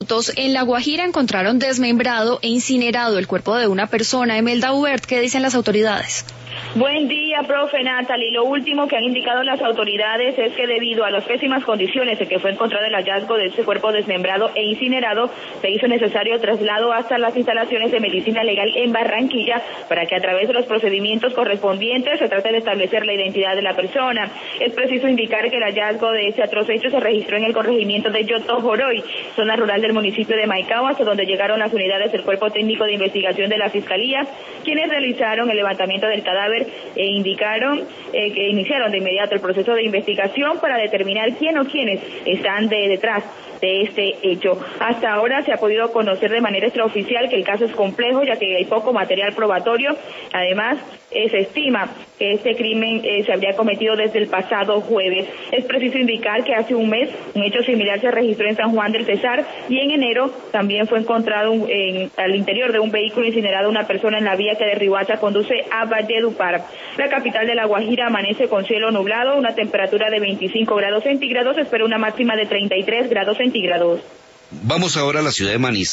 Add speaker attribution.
Speaker 1: En La Guajira encontraron desmembrado e incinerado el cuerpo de una persona. Emelda Hubert, ¿qué dicen las autoridades?
Speaker 2: Buen día, profe Natalie. Lo último que han indicado las autoridades es que debido a las pésimas condiciones en que fue encontrado el hallazgo de este cuerpo desmembrado e incinerado, se hizo necesario traslado hasta las instalaciones de medicina legal en Barranquilla para que a través de los procedimientos correspondientes se trate de establecer la identidad de la persona. Es preciso indicar que el hallazgo de este atroz hecho se registró en el corregimiento de Yotojoroy, zona rural del municipio de Maicao, hasta donde llegaron las unidades del Cuerpo Técnico de Investigación de la Fiscalía, quienes realizaron el levantamiento del cadáver e indicaron que iniciaron de inmediato el proceso de investigación para determinar quién o quiénes están detrás de este hecho. Hasta ahora se ha podido conocer de manera extraoficial que el caso es complejo, ya que hay poco material probatorio. Además, se estima que este crimen se habría cometido desde el pasado jueves. Es preciso indicar que hace un mes un hecho similar se registró en San Juan del Cesar y en enero también fue encontrado al interior de un vehículo incinerado una persona en la vía que de Riohacha conduce a Valledupar. La capital de La Guajira amanece con cielo nublado, una temperatura de 25 grados centígrados, espera una máxima de 33 grados centígrados.
Speaker 3: Vamos ahora a la ciudad de Manizales.